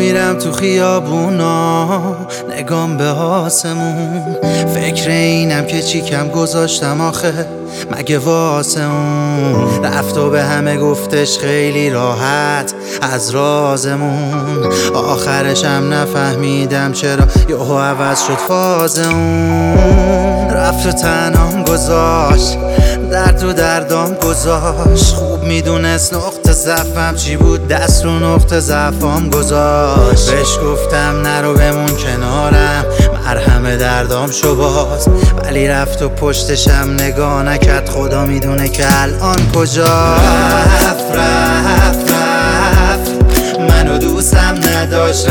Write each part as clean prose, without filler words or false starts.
میرم تو خیابونا نگام به آسمون، فکر اینم که چی کم گذاشتم آخه مگه واسه اون. رفت و به همه گفتش خیلی راحت از رازمون، آخرشم نفهمیدم چرا یهو عوض شد فاز اون. رفت و تنهام گذاشت، درد و دردام گذاشت، خوب میدونست نقطه ضعفم چی بود، دست رو نقطه ضعفام گذاشت. بهش گفتم نرو بمون کنارم، مرهم دردام شو باز، ولی رفت و پشتشم نگاه نکرد، خدا میدونه که الان کجا. رفت منو دوستم نداشت،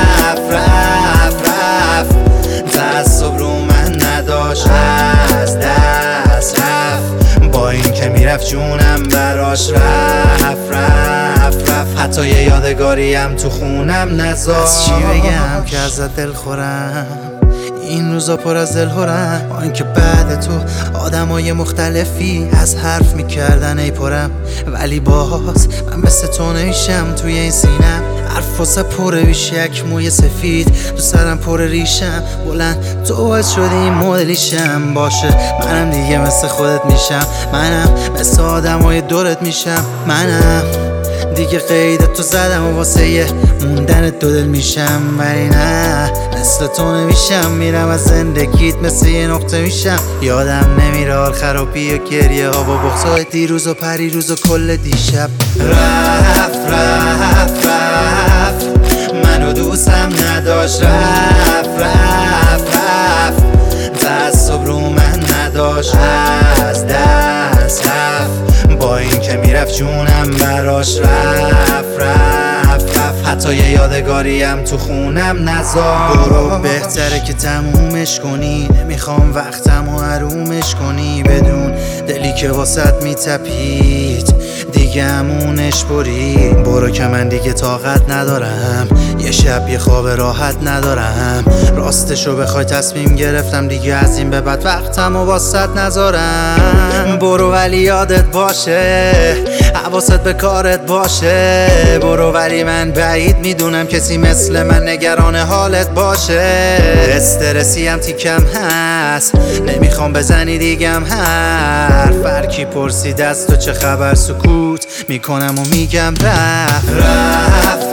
رفت تعصب رو من نداشت، از دست رفت با این که میرفت جونم براش، رفت حتی یه یادگاریم تو خونم نذاشت. از چی بگم که ازت دل خورم، این روزا پر از دلهورم، آن که بعد تو آدمای مختلفی از حرف میکردن ای پرم، ولی باز من مثل تو نمیشم. توی این سینم حرف واسه پره بیش یک موی سفید، تو سرم پر ریشم بلند، تو باعث شدی این مدلیشم. باشه منم دیگه مثل خودت میشم، منم مثل آدمای دورت میشم، منم دیگه قید تو زدم و واسه یه موندن دو دل میشم، ولی نه مثل تو نمیشم. میرم از زندگیت مثل یه نقطه میشم، یادم نمیره حال خرابی و گریه ها و بغضای دیروز و پریروز و کل دیشب. رفت منو دوستم نداشت، رفت تعصب رو من نداشت، از دست رفت با این که میرفت جونم براش، رفت حتی یه یادگاریم تو خونم نذاشت. برو بهتره که تمومش کنی، نمیخوام وقتم و حرومش کنی، بدون دلی که واسط میتپید دیگه همونش برید. برو که من دیگه طاقت ندارم، یه شب یه خواب راحت ندارم، راستشو بخوای تصمیم گرفتم دیگه از این به بعد وقتم و واسط نذارم. برو ولی یادت باشه، حواست به کارت باشه، برو ولی من بعید میدونم کسی مثل من نگران حالت باشه. استرسی هم تیکم هست، نمیخوام بزنی دیگم حرف، هرکی پرسید از تو چه خبر سکوت میکنم و میگم رفت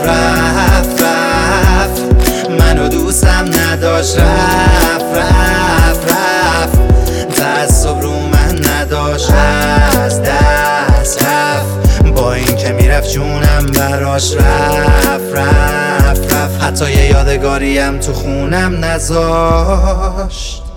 منو دوستم نداشت، رفت تعصب رو من نداشت، از دست رفت با این که میرفت جونم براش، رفت حتی یه یادگاریم تو خونم نذاشت.